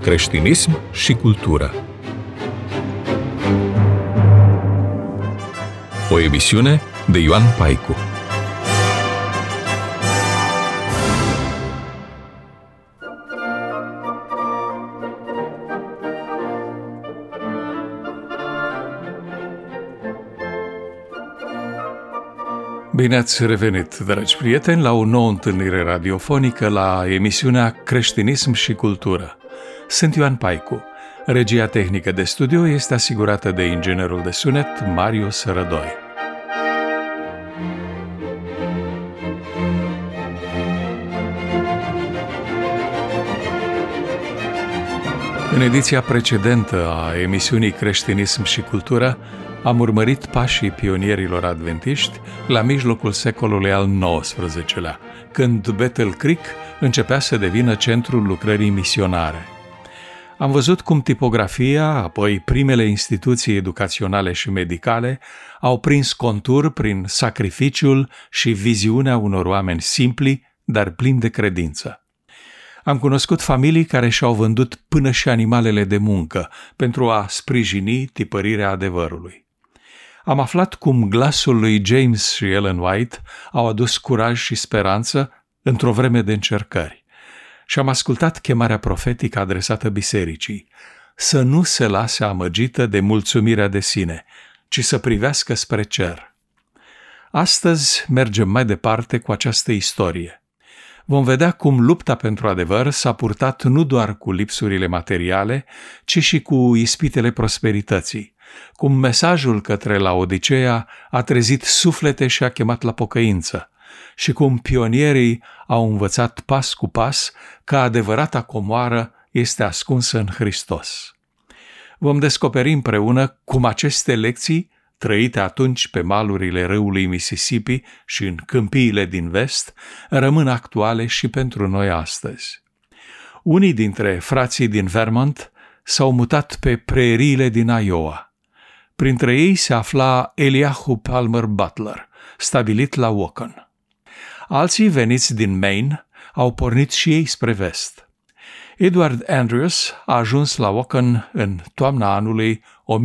creștinism și cultură. O emisiune de Ioan Paicu. Bine ați revenit, dragi prieteni, la o nouă întâlnire radiofonică la emisiunea Creștinism și Cultură. Sunt Ioan Paicu. Regia tehnică de studio este asigurată de inginerul de sunet Marius Rădoi. În ediția precedentă a emisiunii Creștinism și Cultură am urmărit pașii pionierilor adventiști la mijlocul secolului al XIX-lea, când Battle Creek începea să devină centrul lucrării misionare. Am văzut cum tipografia, apoi primele instituții educaționale și medicale au prins contur prin sacrificiul și viziunea unor oameni simpli, dar plini de credință. Am cunoscut familii care și-au vândut până și animalele de muncă pentru a sprijini tipărirea adevărului. Am aflat cum glasul lui James și Ellen White au adus curaj și speranță într-o vreme de încercări. Și am ascultat chemarea profetică adresată bisericii, să nu se lase amăgită de mulțumirea de sine, ci să privească spre cer. Astăzi mergem mai departe cu această istorie. Vom vedea cum lupta pentru adevăr s-a purtat nu doar cu lipsurile materiale, ci și cu ispitele prosperității, cum mesajul către Laodiceea a trezit suflete și a chemat la pocăință, și cum pionierii au învățat pas cu pas că adevărata comoară este ascunsă în Hristos. Vom descoperi împreună cum aceste lecții, trăite atunci pe malurile râului Mississippi și în câmpiile din vest, rămân actuale și pentru noi astăzi. Unii dintre frații din Vermont s-au mutat pe preriile din Iowa. Printre ei se afla Eliahu Palmer Butler, stabilit la Waukon. Alții veniți din Maine au pornit și ei spre vest. Edward Andrews a ajuns la Waukon în toamna anului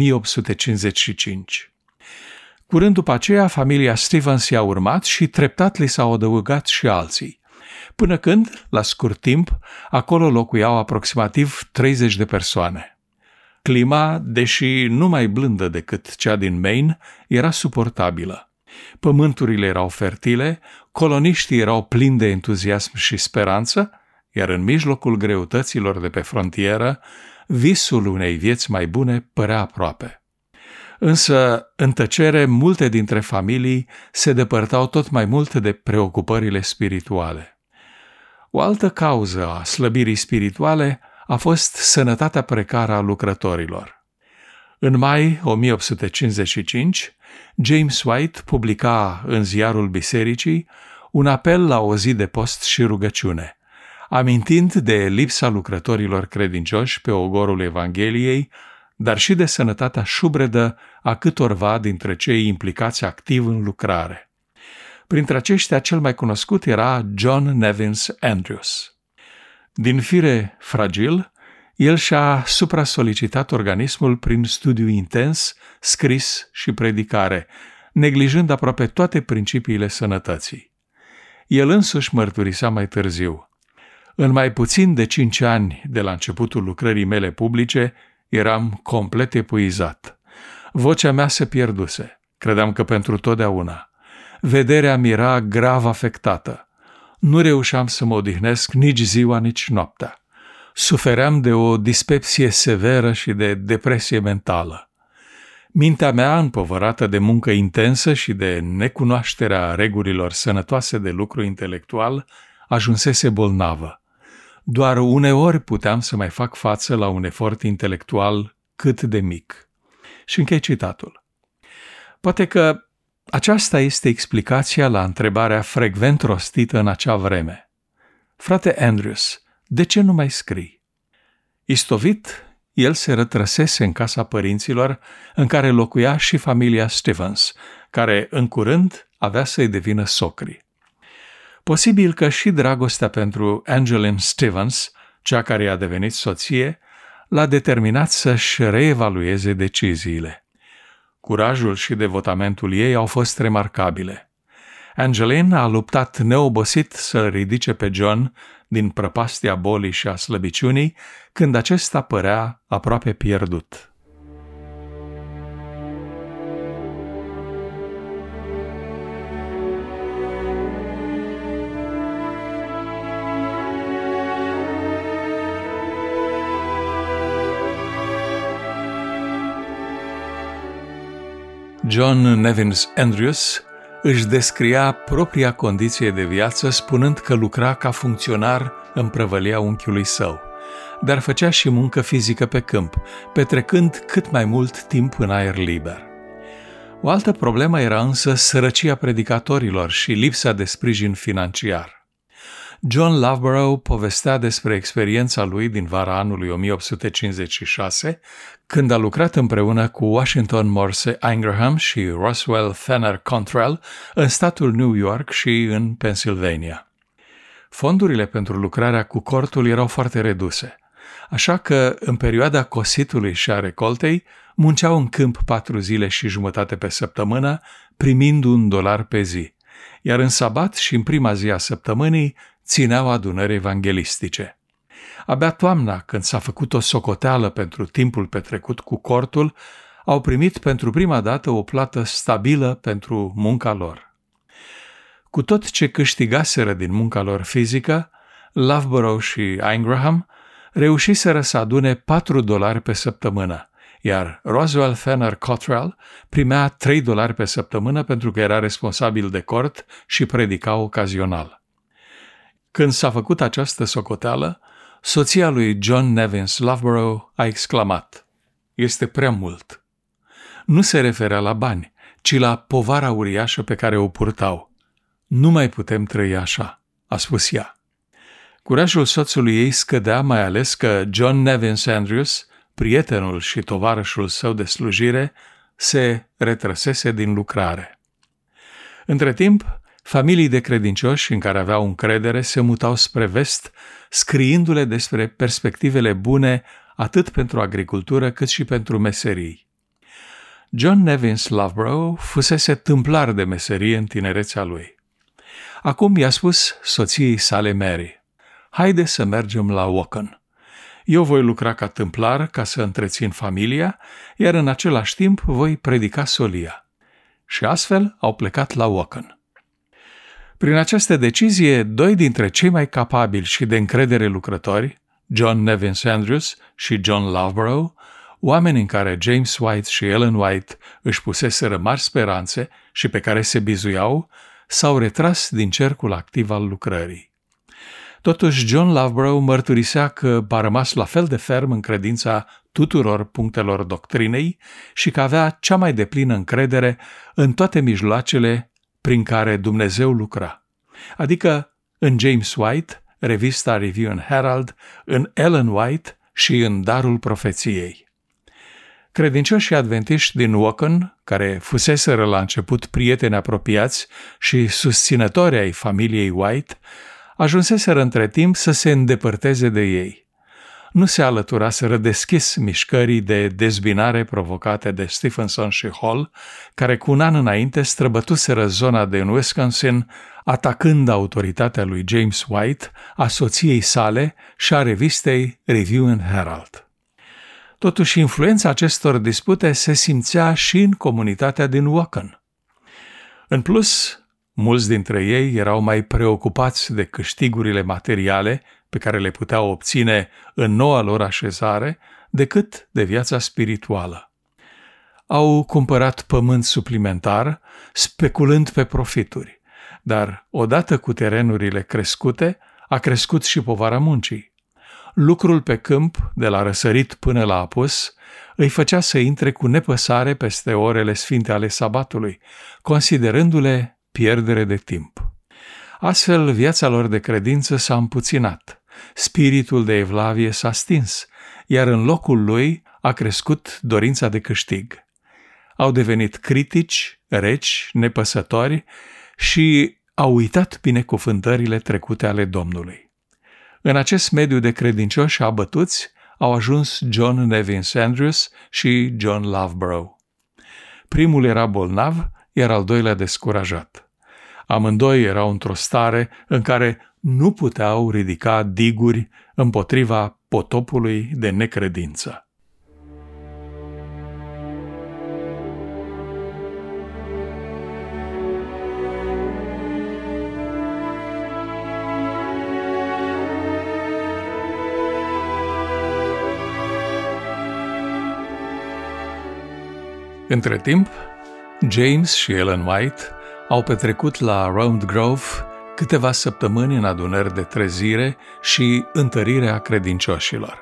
1855. Curând după aceea, familia Stevens i-a urmat și treptat li s-au adăugat și alții, până când, la scurt timp, acolo locuiau aproximativ 30 de persoane. Clima, deși nu mai blândă decât cea din Maine, era suportabilă. Pământurile erau fertile, coloniștii erau plini de entuziasm și speranță, iar în mijlocul greutăților de pe frontieră, visul unei vieți mai bune părea aproape. Însă, în tăcere, multe dintre familii se depărtau tot mai mult de preocupările spirituale. O altă cauză a slăbirii spirituale a fost sănătatea precară a lucrătorilor. În mai 1855, James White publica în ziarul bisericii un apel la o zi de post și rugăciune, amintind de lipsa lucrătorilor credincioși pe ogorul Evangheliei, dar și de sănătatea șubredă a câtorva dintre cei implicați activ în lucrare. Printre aceștia, cel mai cunoscut era John Nevins Andrews. Din fire fragil, el și-a supra-solicitat organismul prin studiu intens, scris și predicare, neglijând aproape toate principiile sănătății. El însuși mărturisea mai târziu: în mai puțin de 5 ani de la începutul lucrării mele publice, eram complet epuizat. Vocea mea se pierduse. Credeam că pentru totdeauna. Vederea mi era grav afectată. Nu reușeam să mă odihnesc nici ziua, nici noaptea. Sufeream de o dispepsie severă și de depresie mentală. Mintea mea, împovărată de muncă intensă și de necunoașterea regulilor sănătoase de lucru intelectual, ajunsese bolnavă. Doar uneori puteam să mai fac față la un efort intelectual cât de mic. Și închei citatul. Poate că aceasta este explicația la întrebarea frecvent rostită în acea vreme: frate Andrews, de ce nu mai scrii? Istovit, el se retrăsese în casa părinților, în care locuia și familia Stevens, care în curând avea să-i devină socri. Posibil că și dragostea pentru Angeline Stevens, cea care i-a devenit soție, l-a determinat să-și reevalueze deciziile. Curajul și devotamentul ei au fost remarcabile. Angeline a luptat neobosit să-l ridice pe John din prăpastia bolii și a slăbiciunii, când acesta părea aproape pierdut. John Nevins Andrews își descria propria condiție de viață spunând că lucra ca funcționar în prăvălia unchiului său, dar făcea și muncă fizică pe câmp, petrecând cât mai mult timp în aer liber. O altă problemă era însă sărăcia predicatorilor și lipsa de sprijin financiar. John Loughborough povestea despre experiența lui din vara anului 1856, când a lucrat împreună cu Washington Morse Ingraham și Roswell Thaner Contrell în statul New York și în Pennsylvania. Fondurile pentru lucrarea cu cortul erau foarte reduse, așa că în perioada cositului și a recoltei munceau în câmp 4 zile și jumătate pe săptămână, primind $1 pe zi, iar în sabat și în prima zi a săptămânii țineau adunări evanghelistice. Abia toamna, când s-a făcut o socoteală pentru timpul petrecut cu cortul, au primit pentru prima dată o plată stabilă pentru munca lor. Cu tot ce câștigaseră din munca lor fizică, Loughborough și Ingraham reușiseră să adune $4 pe săptămână, iar Roswell Thaner Cottrell primea $3 pe săptămână pentru că era responsabil de cort și predica ocazional. Când s-a făcut această socoteală, soția lui John Nevins Loughborough a exclamat: "Este prea mult." Nu se referea la bani, ci la povara uriașă pe care o purtau. "Nu mai putem trăi așa," a spus ea. Curajul soțului ei scădea, mai ales că John Nevins Andrews, prietenul și tovarășul său de slujire, se retrăsese din lucrare. Între timp, familii de credincioși în care aveau încredere se mutau spre vest, scriindu-le despre perspectivele bune atât pentru agricultură cât și pentru meserii. John Nevins Loughborough fusese tâmplar de meserie în tinerețea lui. Acum i-a spus soției sale Mary: "Haide să mergem la Waukon. Eu voi lucra ca tâmplar ca să întrețin familia, iar în același timp voi predica solia." Și astfel au plecat la Waukon. Prin această decizie, 2 dintre cei mai capabili și de încredere lucrători, John Nevins Andrews și John Loughborough, oameni în care James White și Ellen White își puseseră mari speranțe și pe care se bizuiau, s-au retras din cercul activ al lucrării. Totuși, John Loughborough mărturisea că a rămas la fel de ferm în credința tuturor punctelor doctrinei și că avea cea mai deplină încredere în toate mijloacele prin care Dumnezeu lucra, adică în James White, revista Review and Herald, în Ellen White și în darul profeției. Credincioșii adventiști din Waukon, care fuseseră la început prieteni apropiați și susținători ai familiei White, ajunseseră între timp să se îndepărteze de ei. Nu se alăturaseră deschis mișcării de dezbinare provocate de Stephenson și Hall, care cu un an înainte străbătuseră zona din Wisconsin, atacând autoritatea lui James White, a soției sale și a revistei Review and Herald. Totuși, influența acestor dispute se simțea și în comunitatea din Waukon. În plus, mulți dintre ei erau mai preocupați de câștigurile materiale pe care le puteau obține în noua lor așezare decât de viața spirituală. Au cumpărat pământ suplimentar, speculând pe profituri, dar odată cu terenurile crescute, a crescut și povara muncii. Lucrul pe câmp, de la răsărit până la apus, îi făcea să intre cu nepăsare peste orele sfinte ale sabatului, considerându-le pierdere de timp. Astfel, viața lor de credință s-a împuținat, spiritul de evlavie s-a stins, iar în locul lui a crescut dorința de câștig. Au devenit critici, reci, nepăsători și au uitat binecuvântările trecute ale Domnului. În acest mediu de credincioși abătuți, au ajuns John Nevins Andrews și John Loughborough. Primul era bolnav, iar al doilea descurajat. Amândoi erau într-o stare în care nu puteau ridica diguri împotriva potopului de necredință. Între timp, James și Ellen White au petrecut la Round Grove câteva săptămâni în adunări de trezire și întărire a credincioșilor.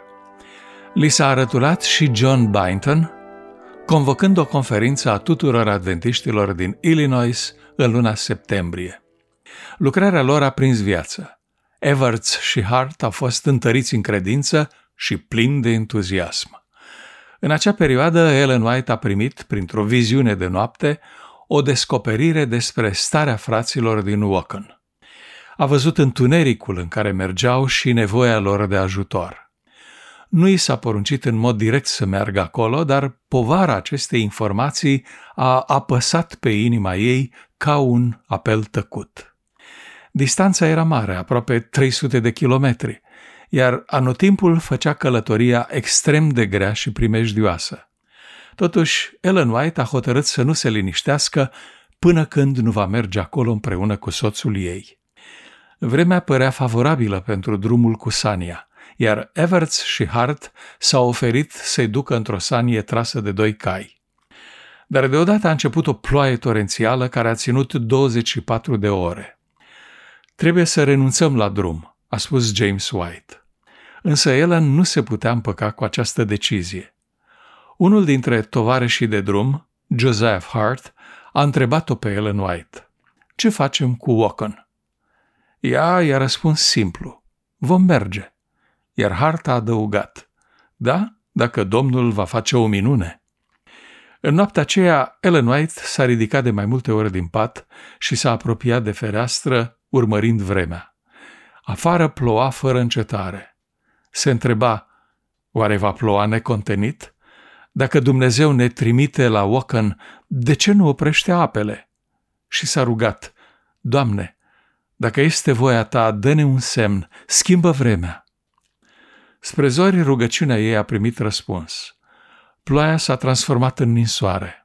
Li s-a arăturat și John Byington, convocând o conferință a tuturor adventiștilor din Illinois în luna septembrie. Lucrarea lor a prins viață. Evarts și Hart au fost întăriți în credință și plini de entuziasm. În acea perioadă, Ellen White a primit, printr-o viziune de noapte, o descoperire despre starea fraților din Waukon. A văzut întunericul în care mergeau și nevoia lor de ajutor. Nu i s-a poruncit în mod direct să meargă acolo, dar povara acestei informații a apăsat pe inima ei ca un apel tăcut. Distanța era mare, aproape 300 de kilometri, iar anotimpul făcea călătoria extrem de grea și primejdioasă. Totuși, Ellen White a hotărât să nu se liniștească până când nu va merge acolo împreună cu soțul ei. Vremea părea favorabilă pentru drumul cu sania, iar Evarts și Hart s-au oferit să-i ducă într-o sanie trasă de 2 cai. Dar deodată a început o ploaie torențială care a ținut 24 de ore. Trebuie să renunțăm la drum, a spus James White. Însă Ellen nu se putea împăca cu această decizie. Unul dintre tovarășii de drum, Joseph Hart, a întrebat-o pe Ellen White: "Ce facem cu Waukon?" Ea i-a răspuns simplu: "Vom merge." Iar Hart a adăugat: "Da, dacă Domnul va face o minune." În noaptea aceea, Ellen White s-a ridicat de mai multe ori din pat și s-a apropiat de fereastră, urmărind vremea. Afară ploua fără încetare. Se întreba: oare va ploua necontenit? Dacă Dumnezeu ne trimite la Waukon, de ce nu oprește apele? Și s-a rugat: "Doamne, dacă este voia ta, dă-ne un semn, schimbă vremea." Spre zori, rugăciunea ei a primit răspuns. Ploaia s-a transformat în ninsoare.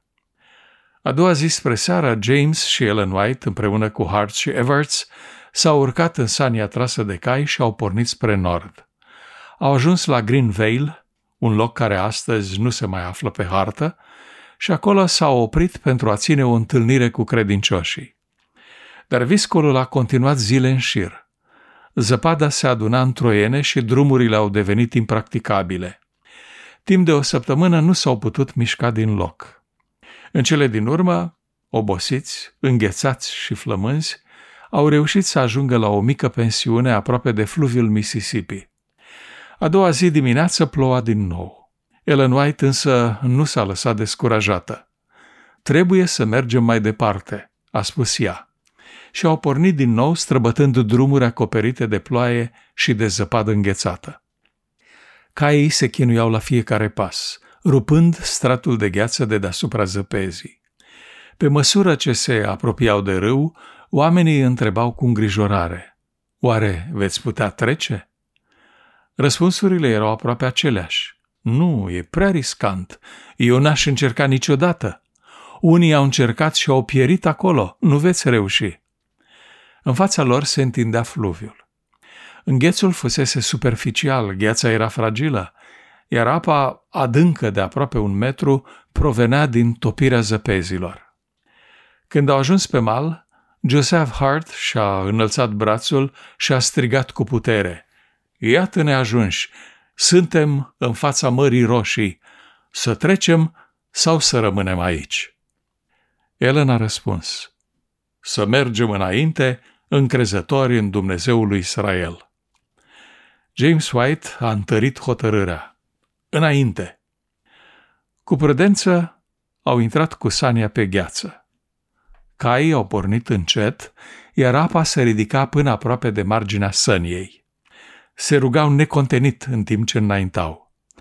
A doua zi spre seară, James și Ellen White, împreună cu Hart și Evarts, s-au urcat în sania trasă de cai și au pornit spre nord. Au ajuns la Green Vale, un loc care astăzi nu se mai află pe hartă, și acolo s-au oprit pentru a ține o întâlnire cu credincioșii. Dar viscolul a continuat zile în șir. Zăpada se aduna în troiene și drumurile au devenit impracticabile. Timp de o săptămână nu s-au putut mișca din loc. În cele din urmă, obosiți, înghețați și flămânzi, au reușit să ajungă la o mică pensiune aproape de fluviul Mississippi. A doua zi dimineață ploua din nou. Ellen White însă nu s-a lăsat descurajată. "Trebuie să mergem mai departe," a spus ea. Și au pornit din nou, străbătând drumuri acoperite de ploaie și de zăpadă înghețată. Caii se chinuiau la fiecare pas, rupând stratul de gheață de deasupra zăpezii. Pe măsură ce se apropiau de râu, oamenii întrebau cu îngrijorare: "Oare veți putea trece?" Răspunsurile erau aproape aceleași: "Nu, e prea riscant. Eu n-aș încerca niciodată. Unii au încercat și au pierit acolo. Nu veți reuși." În fața lor se întindea fluviul. Înghețul fusese superficial, gheața era fragilă, iar apa adâncă de aproape 1 metru provenea din topirea zăpezilor. Când au ajuns pe mal, Joseph Hart și-a înălțat brațul și a strigat cu putere: "Iată-ne ajunși! Suntem în fața Mării Roșii. Să trecem sau să rămânem aici?" Ellen a răspuns: "Să mergem înainte, încrezători în Dumnezeul lui Israel." James White a întărit hotărârea: "Înainte!" Cu prudență au intrat cu sania pe gheață. Caii au pornit încet, iar apa se ridica până aproape de marginea săniei. Se rugau necontenit în timp ce înaintau.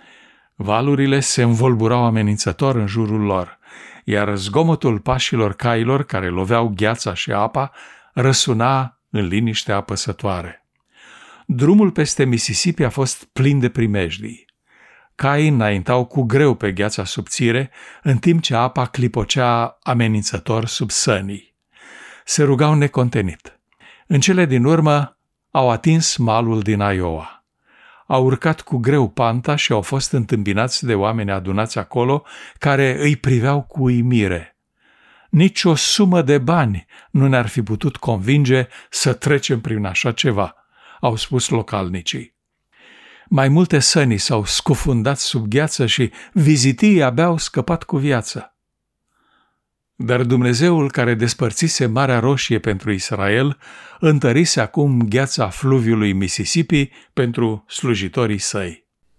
Valurile se învolburau amenințător în jurul lor, iar zgomotul pașilor cailor care loveau gheața și apa răsuna în liniște apăsătoare. Drumul peste Mississippi a fost plin de primejdii. Caii înaintau cu greu pe gheața subțire, în timp ce apa clipocea amenințător sub sănii. Se rugau necontenit. În cele din urmă au atins malul din Iowa. Au urcat cu greu panta și au fost întâmpinați de oameni adunați acolo care îi priveau cu uimire. Nici o sumă de bani nu ne-ar fi putut convinge să trecem prin așa ceva, au spus localnicii. Mai multe săni s-au scufundat sub gheață și vizitii abia au scăpat cu viață. Dar Dumnezeul care despărțise Marea Roșie pentru Israel întărise acum gheața fluviului Mississippi pentru slujitorii săi.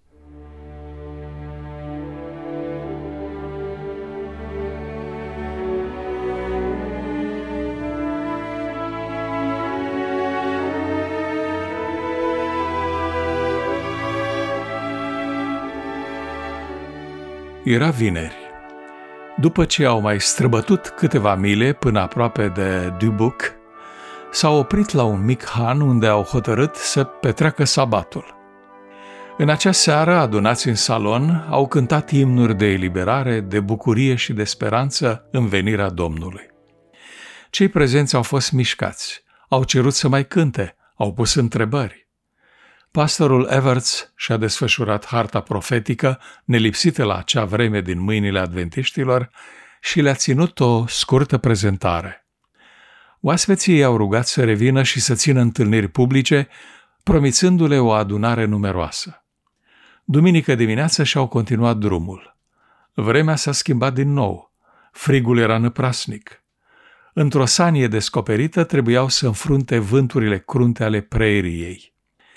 Era vineri. După ce au mai străbătut câteva mile până aproape de Dubuque, s-au oprit la un mic han unde au hotărât să petreacă sabatul. În acea seară, adunați în salon, au cântat imnuri de eliberare, de bucurie și de speranță în venirea Domnului. Cei prezenți au fost mișcați, au cerut să mai cânte, au pus întrebări. Pastorul Everts și-a desfășurat harta profetică, nelipsită la acea vreme din mâinile adventiștilor, și le-a ținut o scurtă prezentare. Oaspeții i-au rugat să revină și să țină întâlniri publice, promițându-le o adunare numeroasă. Duminică dimineață și-au continuat drumul. Vremea s-a schimbat din nou. Frigul era năprasnic. Într-o sanie descoperită trebuiau să înfrunte vânturile crunte ale preeriei.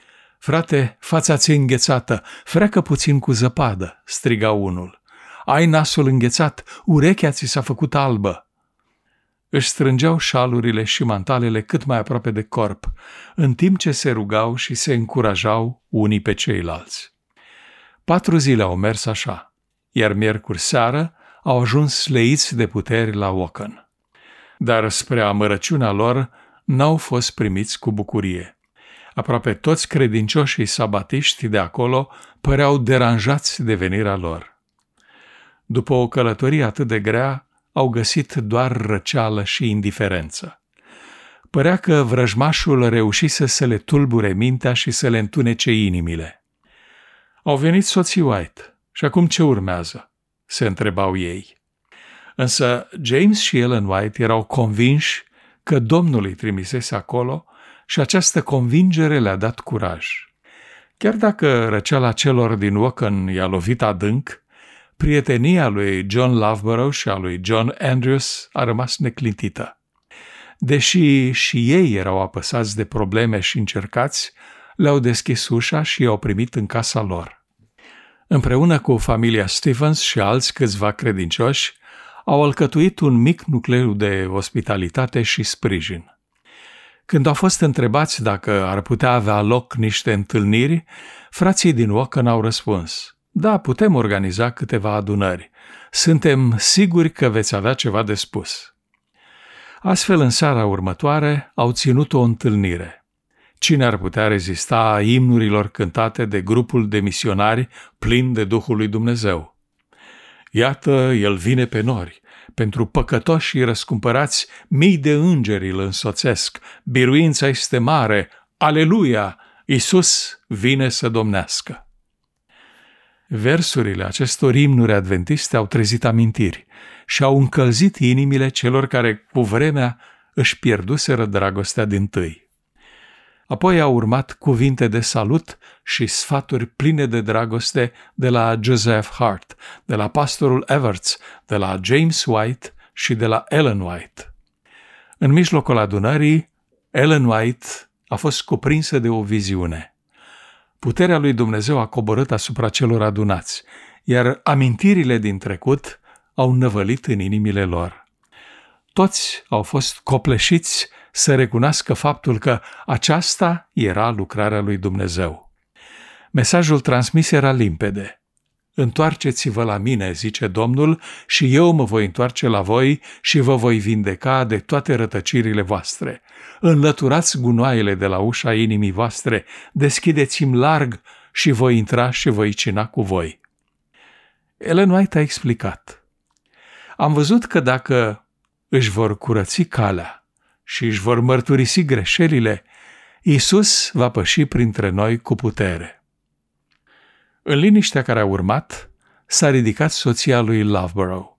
Frate, fața ți-e înghețată, freacă puțin cu zăpadă, striga unul. Ai nasul înghețat, urechea ți s-a făcut albă. Își strângeau șalurile și mantalele cât mai aproape de corp, în timp ce se rugau și se încurajau unii pe ceilalți. 4 zile au mers așa, iar miercuri seară au ajuns sleiți de puteri la Waukon. Dar spre amărăciunea lor n-au fost primiți cu bucurie. Aproape toți credincioșii sabatiști de acolo păreau deranjați de venirea lor. După o călătorie atât de grea, au găsit doar răceală și indiferență. Părea că vrăjmașul reușise să le tulbure mintea și să le întunece inimile. Au venit soții White și acum ce urmează? Se întrebau ei. Însă James și Ellen White erau convinși că Domnul îi trimisese acolo și această convingere le-a dat curaj. Chiar dacă răceala celor din Waukon i-a lovit adânc, prietenia lui John Loughborough și a lui John Andrews a rămas neclintită. Deși și ei erau apăsați de probleme și încercați, le-au deschis ușa și i-au primit în casa lor. Împreună cu familia Stevens și alți câțiva credincioși, au alcătuit un mic nucleu de ospitalitate și sprijin. Când au fost întrebați dacă ar putea avea loc niște întâlniri, frații din Waukon au răspuns: da, putem organiza câteva adunări. Suntem siguri că veți avea ceva de spus. Astfel, în seara următoare, au ținut o întâlnire. Cine ar putea rezista imnurilor cântate de grupul de misionari plin de Duhul lui Dumnezeu? Iată, El vine pe nori. Pentru păcătoșii răscumpărați, mii de îngeri îl însoțesc. Biruința este mare. Aleluia! Iisus vine să domnească. Versurile acestor imnuri adventiste au trezit amintiri și au încălzit inimile celor care cu vremea își pierduseră dragostea dintâi. Apoi au urmat cuvinte de salut și sfaturi pline de dragoste de la Joseph Hart, de la pastorul Everts, de la James White și de la Ellen White. În mijlocul adunării, Ellen White a fost cuprinsă de o viziune. Puterea lui Dumnezeu a coborât asupra celor adunați, iar amintirile din trecut au năvălit în inimile lor. Toți au fost copleșiți să recunoască faptul că aceasta era lucrarea lui Dumnezeu. Mesajul transmis era limpede. Întoarceți-vă la mine, zice Domnul, și eu mă voi întoarce la voi și vă voi vindeca de toate rătăcirile voastre. Înlăturați gunoaiele de la ușa inimii voastre, deschideți-mi larg și voi intra și voi cina cu voi. Ellen White a explicat: am văzut că dacă își vor curăți calea și își vor mărturisi greșelile, Iisus va păși printre noi cu putere. În liniștea care a urmat, s-a ridicat soția lui Loughborough.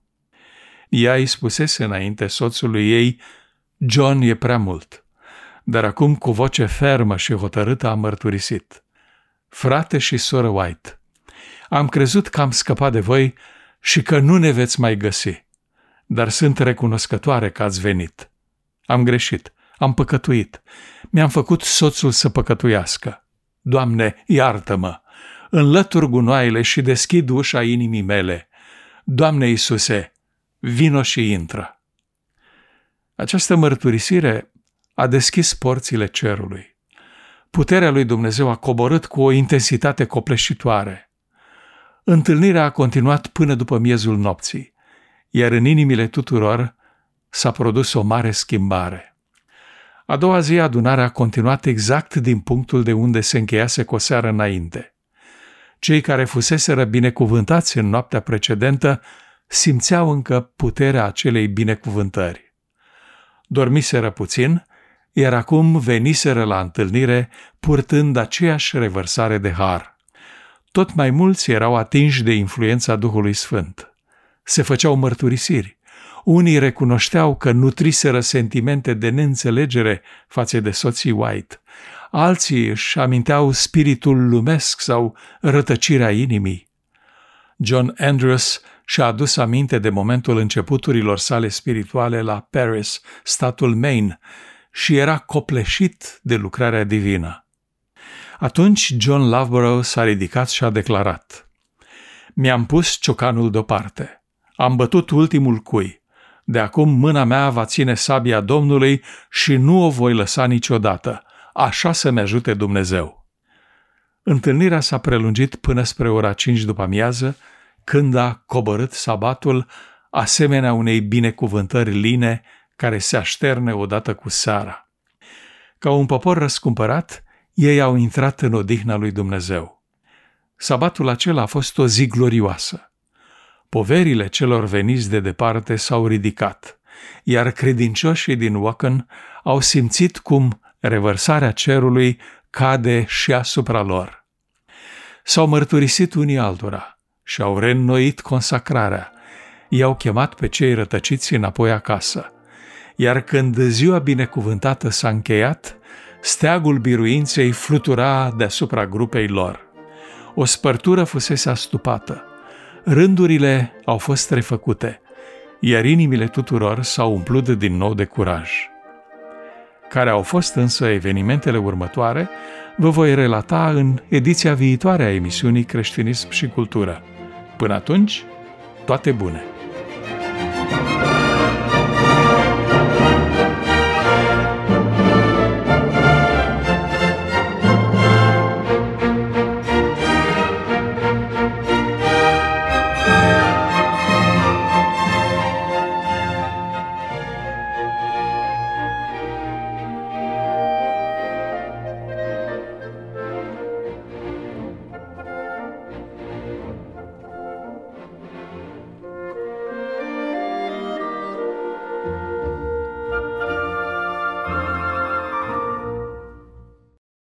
Ea îi spusese înainte soțului ei: John e prea mult, dar acum cu voce fermă și hotărâtă a mărturisit: frate și soră White, am crezut că am scăpat de voi și că nu ne veți mai găsi, dar sunt recunoscătoare că ați venit. Am greșit, am păcătuit, mi-am făcut soțul să păcătuiască. Doamne, iartă-mă! Înlătur gunoaiele și deschid ușa inimii mele. Doamne Iisuse, vino și intră. Această mărturisire a deschis porțile cerului. Puterea lui Dumnezeu a coborât cu o intensitate copleșitoare. Întâlnirea a continuat până după miezul nopții, iar în inimile tuturor s-a produs o mare schimbare. A doua zi adunarea a continuat exact din punctul de unde se încheiase cu o seară înainte. Cei care fuseseră binecuvântați în noaptea precedentă simțeau încă puterea acelei binecuvântări. Dormiseră puțin, iar acum veniseră la întâlnire purtând aceeași revărsare de har. Tot mai mulți erau atinși de influența Duhului Sfânt. Se făceau mărturisiri. Unii recunoșteau că nutriseră sentimente de neînțelegere față de soții White. Alții își aminteau spiritul lumesc sau rătăcirea inimii. John Andrews și-a adus aminte de momentul începuturilor sale spirituale la Paris, statul Maine, și era copleșit de lucrarea divină. Atunci John Loughborough s-a ridicat și a declarat: mi-am pus ciocanul deoparte, am bătut ultimul cui. De acum mâna mea va ține sabia Domnului și nu o voi lăsa niciodată. Așa să-mi ajute Dumnezeu. Întâlnirea s-a prelungit până spre ora 5 după amiază, când a coborât sabatul, asemenea unei binecuvântări line care se așterne odată cu seara. Ca un popor răscumpărat, ei au intrat în odihna lui Dumnezeu. Sabatul acela a fost o zi glorioasă. Poverile celor veniți de departe s-au ridicat, iar credincioșii din Wacken au simțit cum revărsarea cerului cade și asupra lor. S-au mărturisit unii altora și au reînnoit consacrarea. I-au chemat pe cei rătăciți înapoi acasă. Iar când ziua binecuvântată s-a încheiat, steagul biruinței flutura deasupra grupei lor. O spărtură fusese astupată. Rândurile au fost refăcute, iar inimile tuturor s-au umplut din nou de curaj. Care au fost însă evenimentele următoare, vă voi relata în ediția viitoare a emisiunii Creștinism și Cultură. Până atunci, toate bune!